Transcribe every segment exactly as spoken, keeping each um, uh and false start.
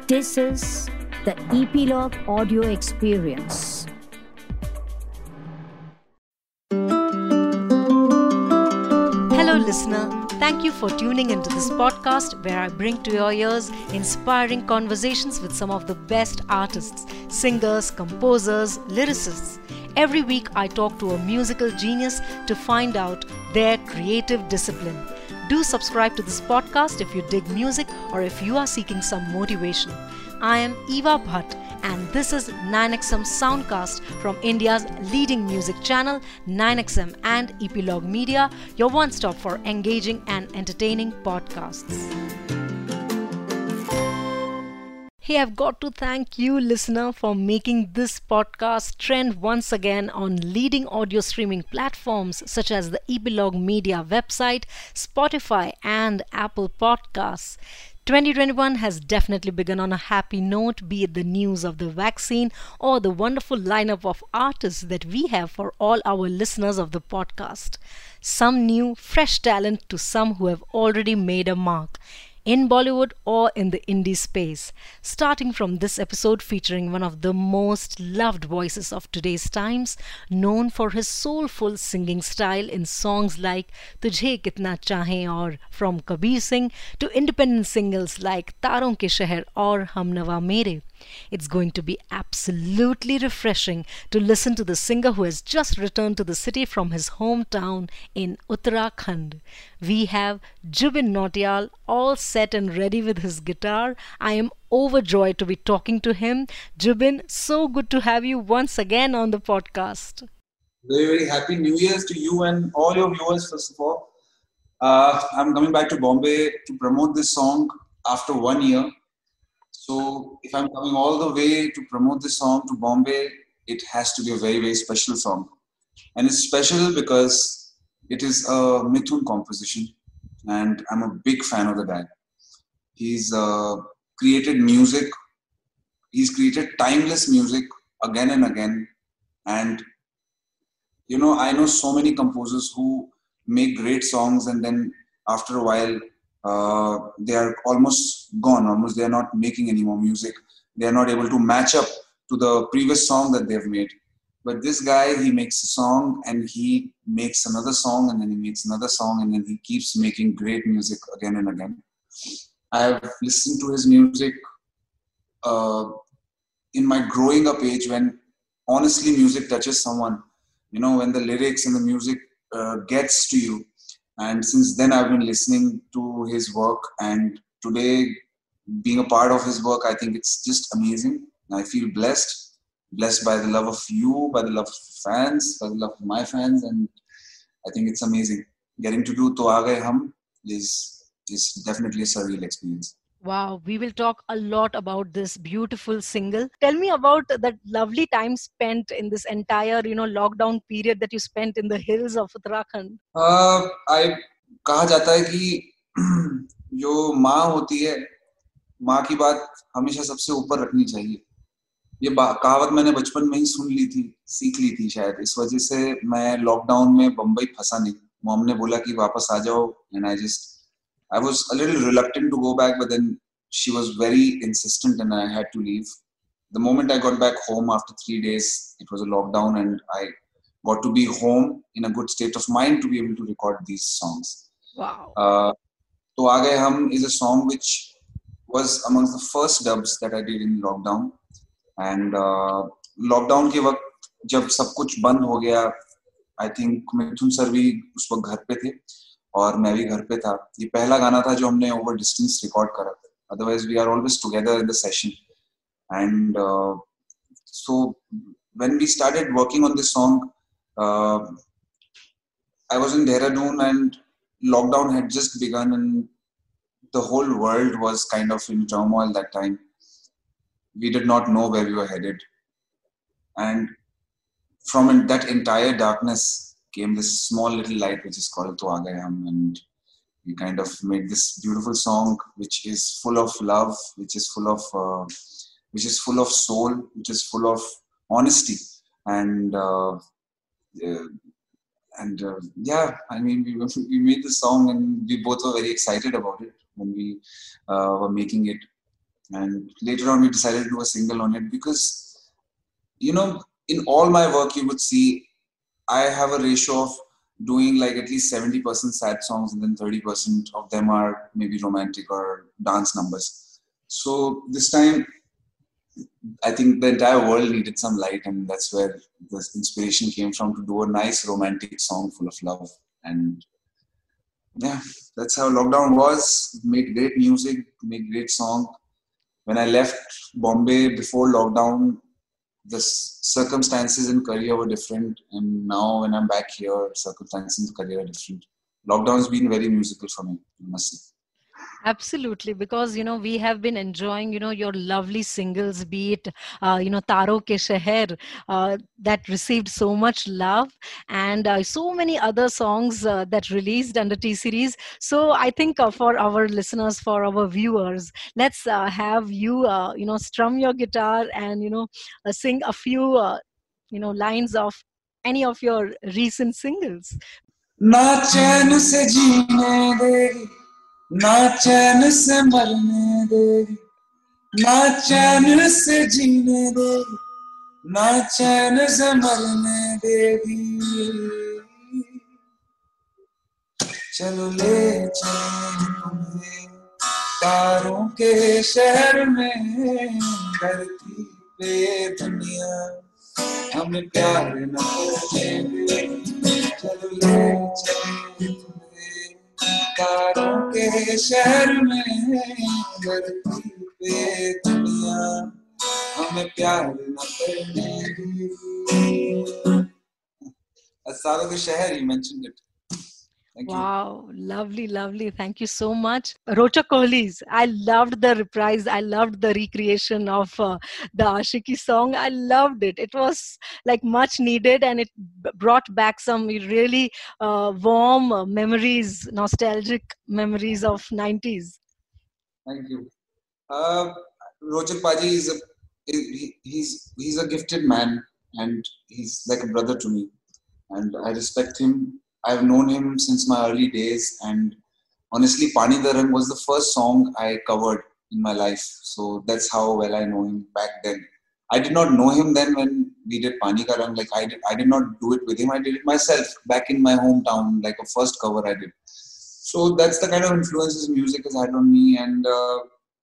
This is the Epilogue Audio Experience. Hello, listener. Thank you for tuning into this podcast where I bring to your ears inspiring conversations with some of the best artists, singers, composers, lyricists. Every week, I talk to a musical genius to find out their creative discipline. Do subscribe to this podcast if you dig music or if you are seeking some motivation. I am Eva Bhatt, and this is nine X M Soundcast from India's leading music channel nine X M and Epilogue Media, your one-stop for engaging and entertaining podcasts. Hey, I've got to thank you, listener, for making this podcast trend once again on leading audio streaming platforms such as the Epilogue Media website, Spotify, and Apple Podcasts. twenty twenty-one has definitely begun on a happy note, be it the news of the vaccine or the wonderful lineup of artists that we have for all our listeners of the podcast. Some new, fresh talent to some who have already made a mark in Bollywood or in the indie space. Starting from this episode featuring one of the most loved voices of today's times, known for his soulful singing style in songs like Tujhe Kitna Chahe or From Kabir Singh to independent singles like Taron Ke Sheher or Humnawa Mere. It's going to be absolutely refreshing to listen to the singer who has just returned to the city from his hometown in Uttarakhand. We have Jubin Nautiyal all set and ready with his guitar. I am overjoyed to be talking to him. Jubin, so good to have you once again on the podcast. Very, very happy New Year's to you and all your viewers, first of all. Uh, I'm coming back to Bombay to promote this song after one year. So if I'm coming all the way to promote this song to Bombay, it has to be a very, very special song. And it's special because it is a Mithun composition. And I'm a big fan of the guy. He's uh, created music. He's created timeless music again and again. And, you know, I know so many composers who make great songs and then after a while, Uh, they are almost gone, almost they are not making any more music. They are not able to match up to the previous song that they've made. But this guy, he makes a song and he makes another song and then he makes another song and then he keeps making great music again and again. I have listened to his music uh, in my growing up age when honestly music touches someone. You know, when the lyrics and the music uh, gets to you. And since then, I've been listening to his work. And today, being a part of his work, I think it's just amazing. I feel blessed. Blessed by the love of you, by the love of fans, by the love of my fans. And I think it's amazing. Getting to do To Aa Gaye Hum is, is definitely a surreal experience. Wow, we will talk a lot about this beautiful single. Tell me about that lovely time spent in this entire, you know, lockdown period that you spent in the hills of Uttarakhand. Uh, I कहा जाता है कि जो माँ होती है, माँ की बात हमेशा सबसे ऊपर रखनी चाहिए. ये कहावत मैंने बचपन में ही सुन ली थी, सीख ली थी शायद. इस वजह से मैं लॉकडाउन में बम्बई फंसा नहीं. मॉम ने बोला कि वापस आ जाओ, and I just I was a little reluctant to go back, but then she was very insistent and I had to leave. The moment I got back home after three days, it was a lockdown and I got to be home in a good state of mind to be able to record these songs. Wow. Uh, To Aa Gaye Hum is a song which was amongst the first dubs that I did in lockdown. And uh, lockdown के वक्त जब सब कुछ बंद हो गया, I think Mithun sir भी उस वक्त घर पे थे और मैं भी घर पे था. ये पहला गाना था जो हमने ओवर डिस्टेंस रिकॉर्ड करा था. Otherwise we are always together in the session. And uh, so when we started working on this song, uh, I was in Dehradun and lockdown had just begun and the whole world was kind of in turmoil that time. We did not know where we were headed. And from that entire darkness came this small little light which is called To Aa Gaye Hum, and we kind of made this beautiful song which is full of love, which is full of uh, which is full of soul, which is full of honesty, and uh, uh, and uh, yeah, I mean we we made the song and we both were very excited about it when we uh, were making it. And later on, we decided to do a single on it because, you know, in all my work, you would see I have a ratio of doing like at least seventy percent sad songs, and then thirty percent of them are maybe romantic or dance numbers. So this time, I think the entire world needed some light, and that's where the inspiration came from, to do a nice romantic song full of love. And yeah, that's how lockdown was. Made great music, made great song. When I left Bombay before lockdown, the circumstances in career were different, and now when I'm back here, circumstances in career are different. Lockdown has been very musical for me, I must say. Absolutely, because you know we have been enjoying you know your lovely singles, be it uh, you know Taro Ke Sheher, uh, that received so much love, and uh, so many other songs uh, that released under T Series. So I think uh, for our listeners, for our viewers, let's uh, have you uh, you know strum your guitar and you know uh, sing a few uh, you know lines of any of your recent singles. ना चैन से जीने देगी, ना चैन से मरने देगी, ना चैन से जीने देगी, ना चैन से मरने देगी, चलो ले चलें तुम्हें तारों के शहर में, धरती पे दुनिया हमें प्यार न करेंगे, चलो ले चलें तुम्हें तारों के शहर में, धरती पे दुनिया हमें प्यार न करेंगे. तारों के शहर, you mentioned it. Thank Wow, lovely, lovely. Thank you so much. Rocha Kohli's. I loved the reprise. I loved the recreation of uh, the Ashiki song. I loved it. It was like much needed, and it b- brought back some really uh, warm uh, memories, nostalgic memories of nineties. Thank you. Uh, Rochak Paji is a he, he's he's a gifted man, and he's like a brother to me, and I respect him. I've known him since my early days, and honestly, Pani Da Rang was the first song I covered in my life. So that's how well I know him back then. I did not know him then when we did Pani Ka Rang. Like I did, I did not do it with him. I did it myself back in my hometown, like a first cover I did. So that's the kind of influences music has had on me, and uh,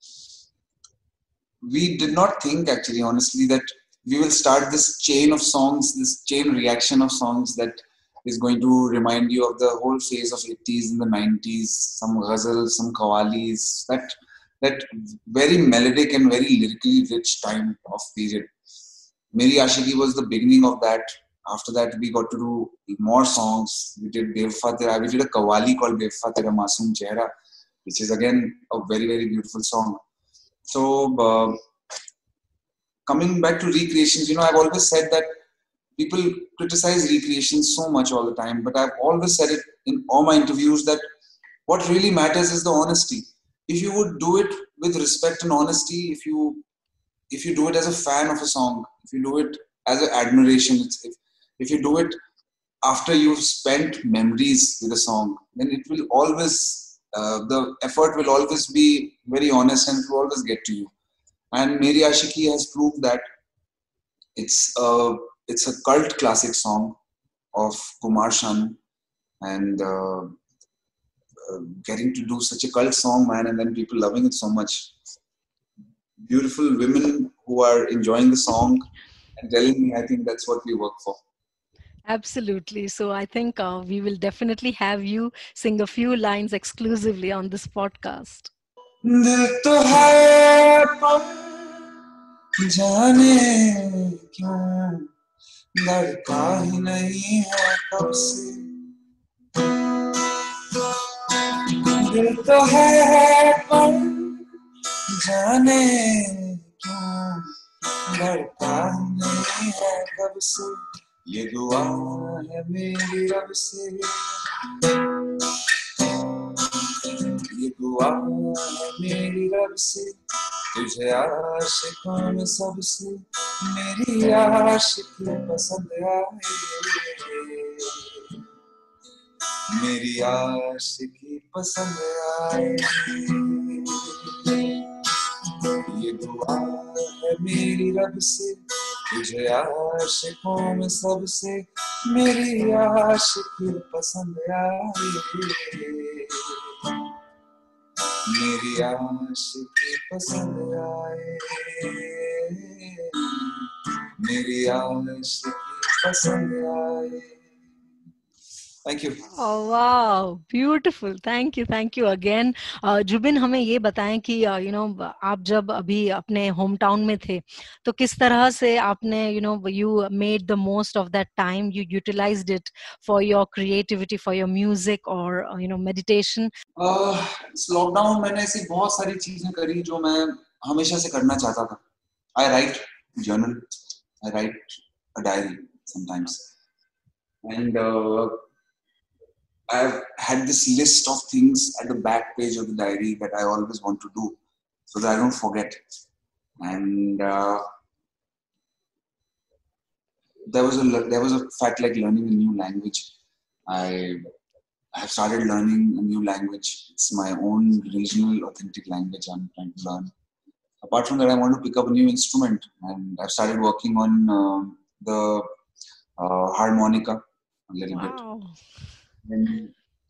we did not think actually, honestly, that we will start this chain of songs, this chain reaction of songs that is going to remind you of the whole phase of eighties and the nineties, some ghazals, some qawwalis, that that very melodic and very lyrically rich time of period. Meri Ashiki was the beginning of that. After that, we got to do more songs. We did Bewafa Tera. We did a qawwali called Bewafa Tera Masoom Chehra, which is again a very, very beautiful song. So, uh, coming back to recreations, you know, I've always said that people criticize recreations so much all the time, but I've always said it in all my interviews that what really matters is the honesty. If you would do it with respect and honesty, if you if you do it as a fan of a song, if you do it as an admiration, if, if you do it after you've spent memories with a song, then it will always, uh, the effort will always be very honest and it will always get to you. And Meri Ashiki has proved that. It's a, it's a cult classic song of Kumar Sanu, and uh, uh, getting to do such a cult song, man, and then people loving it so much. Beautiful women who are enjoying the song and telling me, I think that's what we work for. Absolutely. So I think uh, we will definitely have you sing a few lines exclusively on this podcast. दिल तो है पर जाने क्यों लड़का ही नहीं है कब से दिल तो है पर जाने क्यों लड़का ही नहीं है कब से ये दुआ है मेरी रब से ये दुआ है मेरी रब से तुझे आशिकों में सबसे मेरी आशिकी पसंद आए मेरी आशिकी पसंद आए दुआ है मेरी रब से, तुझे आशिकों में सबसे मेरी आशिकी पसंद आए, मेरी आशिकी पसंद आए, मेरी आशिकी पसंद आए. Thank you. Oh wow, beautiful. Thank you, thank you again. Uh, Zubin हमें ये बताएं कि uh, you know आप जब अभी अपने होम टाउन में थे तो किस तरह से आपने you know you made the most of that time, you utilized it for your creativity, for your music or uh, you know meditation. uh, इस लॉकडाउन मैंने ऐसी बहुत सारी चीजें करी जो मैं हमेशा से करना चाहता था. I write journal, I write a diary sometimes, and uh, I've had this list of things at the back page of the diary that I always want to do so that I don't forget. And uh, there was a there was a fact like learning a new language. I have started learning a new language. It's my own regional authentic language I'm trying to learn. Apart from that, I want to pick up a new instrument, and I've started working on uh, the uh, harmonica a little Wow. bit. And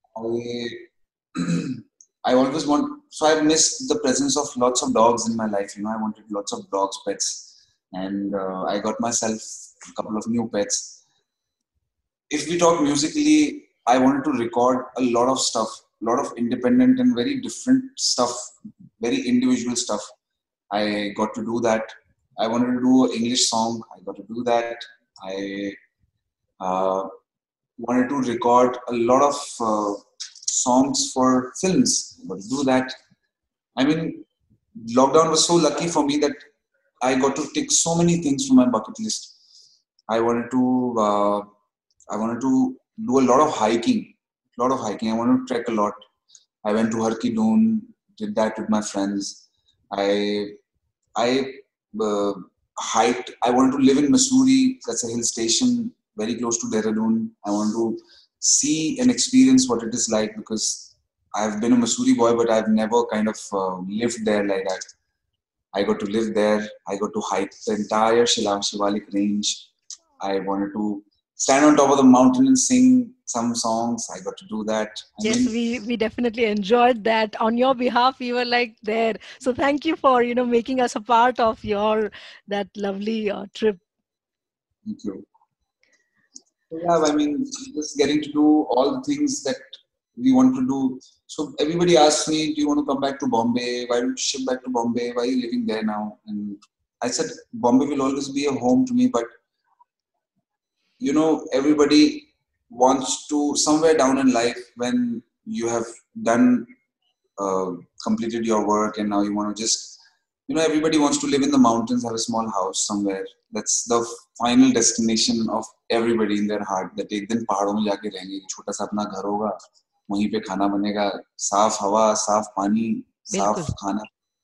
I, I always want, so I've missed the presence of lots of dogs in my life. You know, I wanted lots of dogs, pets, and uh, I got myself a couple of new pets. If we talk musically, I wanted to record a lot of stuff, a lot of independent and very different stuff, very individual stuff. I got to do that. I wanted to do an English song. I got to do that. I uh, wanted to record a lot of uh, songs for films. I got to do that. I mean, lockdown was so lucky for me that I got to tick so many things from my bucket list. I wanted to, uh, I wanted to do a lot of hiking, a lot of hiking. I wanted to trek a lot. I went to Harki Doon, did that with my friends. I, I uh, hiked. I wanted to live in Mussoorie. That's a hill station very close to Dehradun. I want to see and experience what it is like because I've been a Mussoorie boy, but I've never kind of uh, lived there like that. I got to live there. I got to hike the entire Shivalik range. I wanted to stand on top of the mountain and sing some songs. I got to do that. I yes, mean, we we definitely enjoyed that. On your behalf, we were like there. So thank you for you know making us a part of your that lovely uh, trip. Thank you. Yeah, I mean, just getting to do all the things that we want to do. So everybody asks me, do you want to come back to Bombay? Why don't you ship back to Bombay? Why are you living there now? And I said, Bombay will always be a home to me, but you know, everybody wants to, somewhere down in life, when you have done, uh, completed your work and now you want to just, you know, everybody wants to live in the mountains, have a small house somewhere. That's the final destination of everybody in their heart. That एक दिन पहाड़ों में जाके रहेंगे, छोटा सा अपना घर होगा, वहीं पे खाना बनेगा, साफ हवा, साफ पानी, साफ खाना.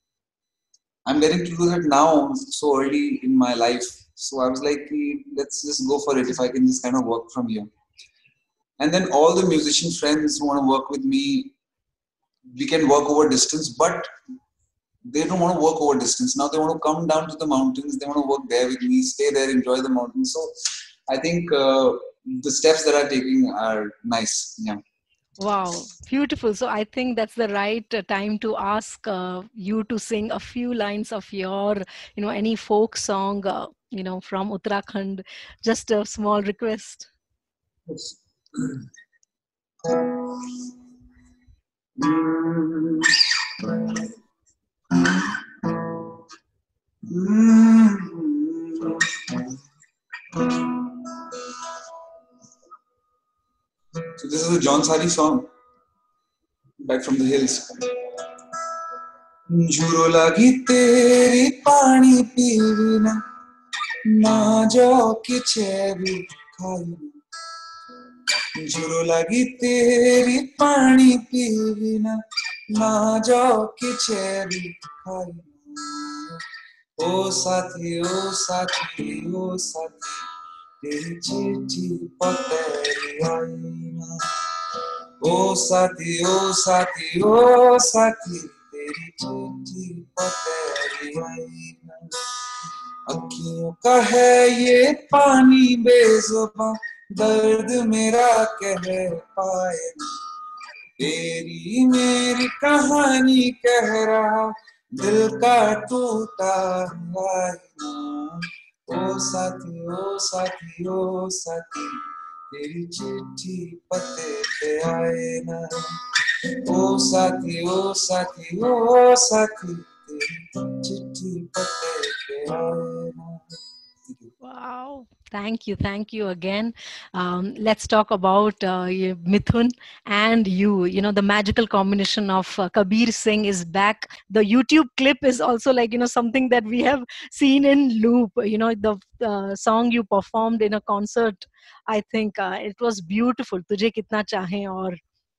I'm getting to do that now, so early in my life. So I was like, let's just go for it. If I can just kind of work from here. And then all the musician friends who want to work with me, we can work over distance, but they don't want to work over distance. Now they want to come down to the mountains. They want to work there with me, stay there, enjoy the mountains. So I think uh, the steps that I'm taking are nice. Yeah. Wow, beautiful. So I think that's the right time to ask uh, you to sing a few lines of your, you know, any folk song, uh, you know, from Uttarakhand. Just a small request. Yes. So this is a John Sari song, Back from the Hills. झुरो लगी तेरी पानी PV ना ना जो किचे भी खाई zero लगी तेरी पानी पीवी ना ना जो किचे भी खाई ओ साथी ओ साथी ओ साथी तेरी चिट्ठी पतेरी आई ना ओ साथी ओ साथी ओ साथी तेरी चिट्ठी पतेरी अखियों का है ये पानी बेजुबां, दर्द मेरा कह पाए ना, तेरी मेरी कहानी कह रहा, दिल का टूटा आईना। ओ साथी ओ साथी ओ साथी, तेरी चिट्ठी पते पे आए ना। ओ साथी ओ साथी ओ साथी, तेरी चिट्ठी पते पे आए ना। Wow. Thank you. Thank you again. Um, let's talk about uh, y- Mithun and you. You know, the magical combination of uh, Kabir Singh is back. The YouTube clip is also like, you know, something that we have seen in loop. You know, the uh, song you performed in a concert, I think uh, it was beautiful. Tujhe Kitna Chahe aur.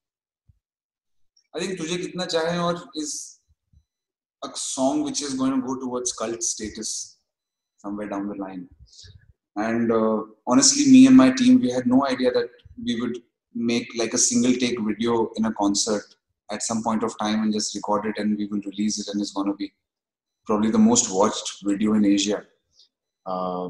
I think Tujhe Kitna Chahe Aur is a song which is going to go towards cult status somewhere down the line. And uh, honestly, me and my team, we had no idea that we would make like a single take video in a concert at some point of time and just record it, and we will release it, and it's going to be probably the most watched video in Asia. Uh,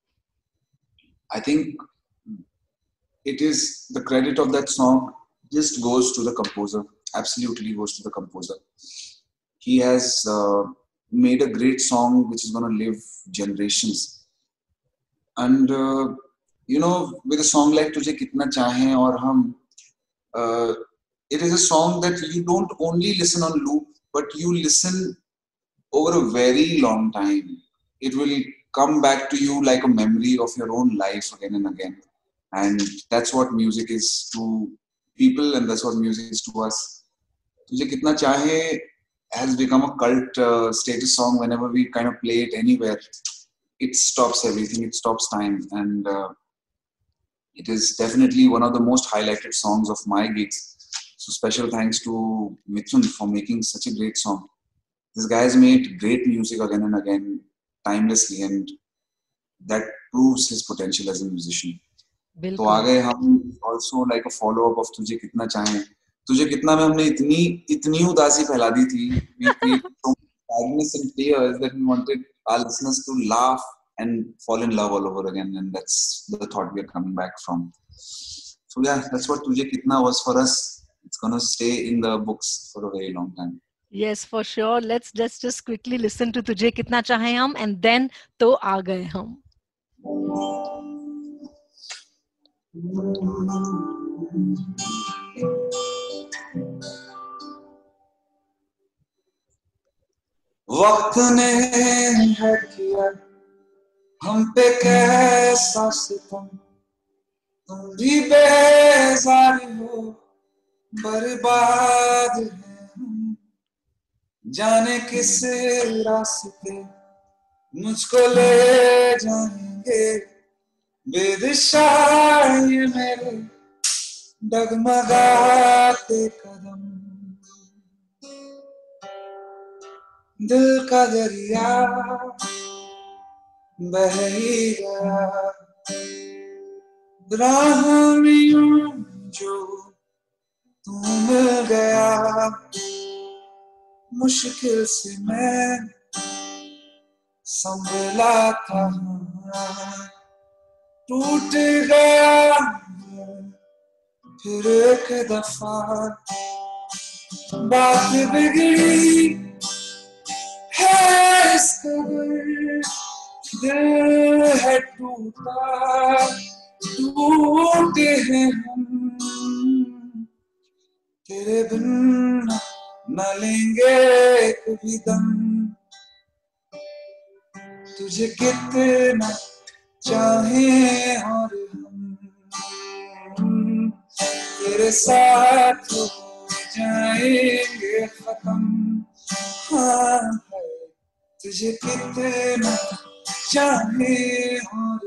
I think it is the credit of that song just goes to the composer, absolutely goes to the composer. He has uh, made a great song which is going to live generations. And uh, you know, with a song like Tujhe Kitna Chahe Aur Hum, uh, it is a song that you don't only listen on loop, but you listen over a very long time. It will come back to you like a memory of your own life again and again. And that's what music is to people, and that's what music is to us. Tujhe Kitna Chahe has become a cult uh, status song. Whenever we kind of play it anywhere, it stops everything, it stops time. And uh, it is definitely one of the most highlighted songs of my gigs. So special thanks to Mithun for making such a great song. This guy has made great music again and again, timelessly, and that proves his potential as a musician. तो आ गए हम also like a follow up of तुझे कितना चाहें. तुझे कितना में हमने इतनी इतनी उदासी फैला दी थी. We created so much sadness and tears that we wanted our listeners to laugh and fall in love all over again, and that's the thought we are coming back from. So yeah, that's what Tujhe Kitna was for us. It's gonna stay in the books for a very long time. Yes, for sure. Let's just just quickly listen to Tujhe Kitna Chahe Hum and then To Aa Gaye Hum. वक्त ने है किया हम पे कैसा सितम, तुम भी बेजारी हो, बर्बाद हैं हम, जाने किस रास्ते मुझको ले जाएंगे, बेदिशा ये मेरे डगमगाते कदम, दिल का दरिया बह ही गया, राह में यूं जो तू मिल गया, मुश्किल से मैं संभला था, टूट गया फिर एक दफा, बात बिगड़ी है इस कदर, दिल है टूटा, टूटे हैं हम, तेरे बिन न लेंगे कभी दम, तुझे कितना चाहे और हम, तेरे साथ हो जाएंगे खत्म, हाँ है तुझे कितना चाहे और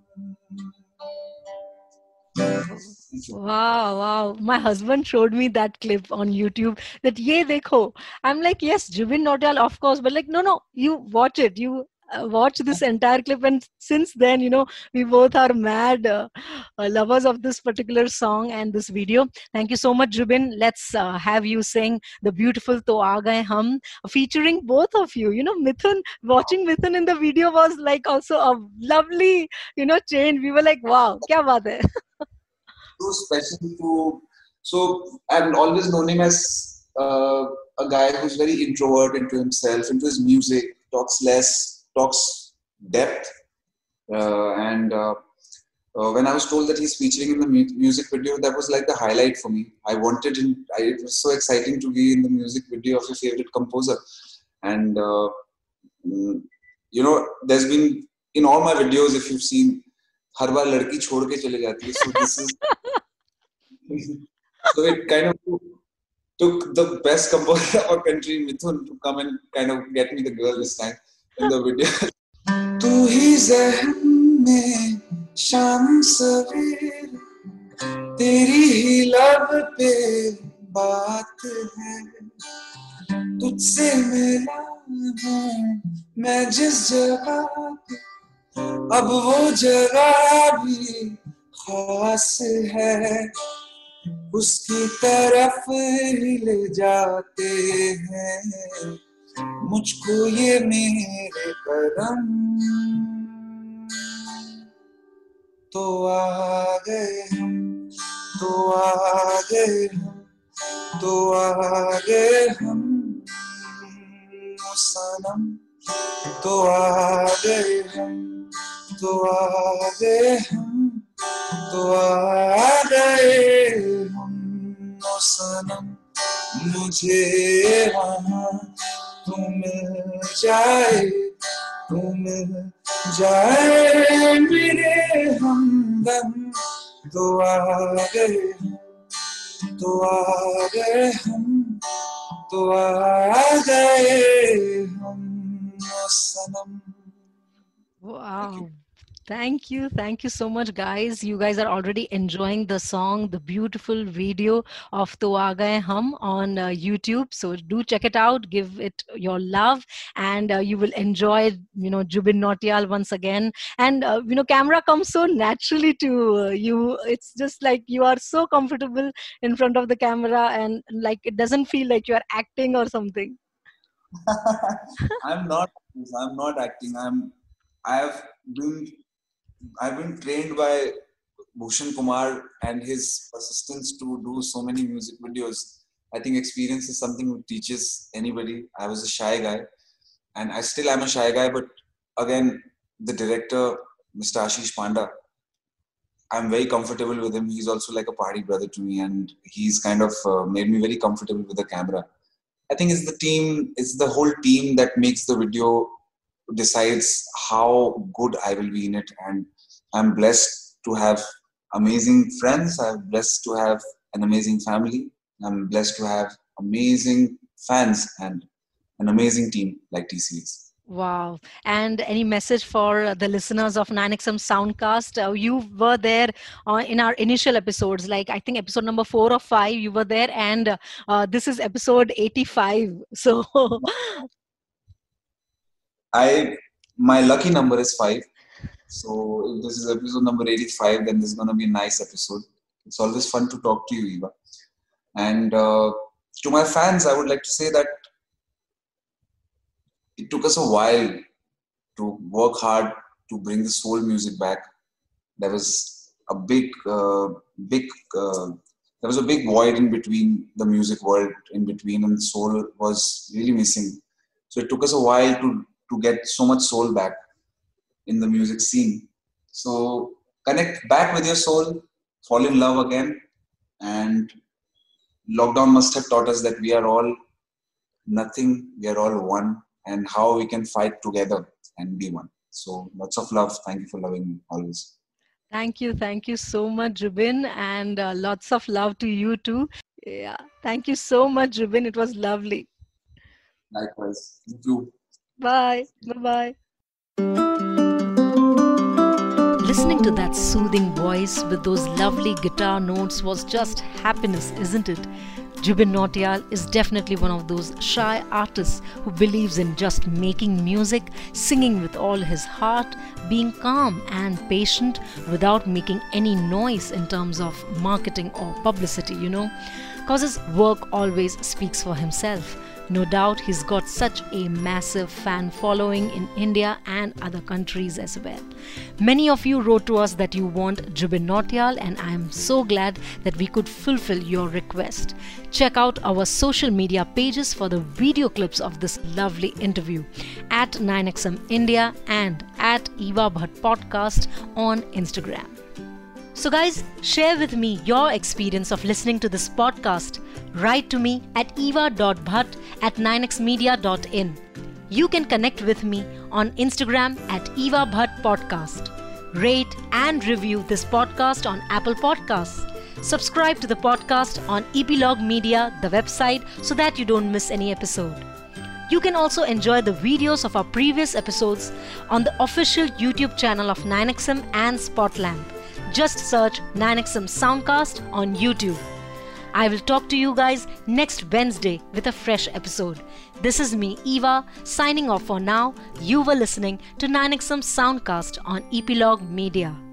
Wow, wow. My husband showed me that clip on YouTube that ye dekho. I'm like, yes, Jubin Nautiyal, of course, but like, no, no, you watch it. You uh, watch this entire clip, and since then, you know, we both are mad uh, uh, lovers of this particular song and this video. Thank you so much, Jubin. Let's uh, have you sing the beautiful To Aa Gaye Hum, featuring both of you. You know, Mithun, watching Mithun in the video was like also a lovely, you know, change. We were like, wow, kya baat hai. So special to, so I've always known him as uh, a guy who's very introvert into himself, into his music, talks less, talks depth. Uh, and uh, uh, when I was told that he's featuring in the mu- music video, that was like the highlight for me. I wanted him, I, it was so exciting to be in the music video of your favorite composer. And, uh, mm, you know, there's been, in all my videos, if you've seen, हर बार लड़की छोड़ के चले जाती है. So this is, so it kind of took the best composer of our country, Mithun, to come and kind of get me the girl this time in the video. तू ही ज़हन में शाम सवेर, तेरी ही लब पे बात है, तुझसे मिला हूँ मैं जिस जगह पे, अब वो जगह भी खास है, उसकी तरफ ही ले जाते हैं मुझको ये मेरे कदम, तो आ गए हम, तो आ गए हम, तो आ गए हम ओ सनम, तो आ गए हम, तो आ गए हम, तो आ गए हम ओ सनम, मुझे वहाँ तू मिल जाए, तू मिल जाए मेरे हमदम, तो आ गए हम, तो आ गए हम, तो आ गए हम ओ सनम. Wow. Thank you. Thank you so much, guys. You guys are already enjoying the song, the beautiful video of To Aa Gaye Hum on uh, YouTube. So do check it out. Give it your love, and uh, you will enjoy, you know, Jubin Nautiyal once again. And, uh, you know, camera comes so naturally to uh, you. It's just like you are so comfortable in front of the camera, and like it doesn't feel like you are acting or something. I'm not. I'm not acting. I'm. I have been. I've been trained by Bhushan Kumar and his assistants to do so many music videos. I think experience is something which teaches anybody. I was a shy guy, and I still am a shy guy. But again, the director, Mister Ashish Panda, I'm very comfortable with him. He's also like a party brother to me, and he's kind of uh, made me very comfortable with the camera. I think it's the team, it's the whole team that makes the video, decides how good I will be in it. And I'm blessed to have amazing friends. I'm blessed to have an amazing family. I'm blessed to have amazing fans and an amazing team like T C X. Wow. And any message for uh, the listeners of nine X M Soundcast? Uh, you were there uh, in our initial episodes, like I think episode number four or five, you were there, and uh, uh, this is episode eighty-five. So I my lucky number is five. So if this is episode number eighty-five, then this is going to be a nice episode. It's always fun to talk to you, Eva. And uh, to my fans, I would like to say that it took us a while to work hard to bring the soul music back. There was a big, uh, big, uh, there was a big void in between the music world, in between, and soul was really missing. So it took us a while to to get so much soul back in the music scene. So connect back with your soul, fall in love again, and lockdown must have taught us that we are all nothing, we are all one, and how we can fight together and be one. So lots of love. Thank you for loving me always. thank you. Thank you so much, Jubin, and uh, lots of love to you too. Yeah. Thank you so much, Jubin. It was lovely. Likewise. Thank you. Bye. Bye-bye. Listening to that soothing voice with those lovely guitar notes was just happiness, isn't it? Jubin Nautiyal is definitely one of those shy artists who believes in just making music, singing with all his heart, being calm and patient without making any noise in terms of marketing or publicity, you know, because his work always speaks for himself. No doubt he's got such a massive fan following in India and other countries as well. Many of you wrote to us that you want Jubin Nautiyal, and I am so glad that we could fulfill your request. Check out our social media pages for the video clips of this lovely interview at nine X M India and at Eva Bhatt Podcast on Instagram. So guys, share with me your experience of listening to this podcast. Write to me at eva dot bhatt at nine x media dot in. You can connect with me on Instagram at Eva Bhatt Podcast. Rate and review this podcast on Apple Podcasts. Subscribe to the podcast on Epilog Media, the website, so that you don't miss any episode. You can also enjoy the videos of our previous episodes on the official YouTube channel of nine X M and Spotlamp. Just search nine X M Soundcast on YouTube. I will talk to you guys next Wednesday with a fresh episode. This is me, Eva, signing off for now. You were listening to nine X M Soundcast on Epilog Media.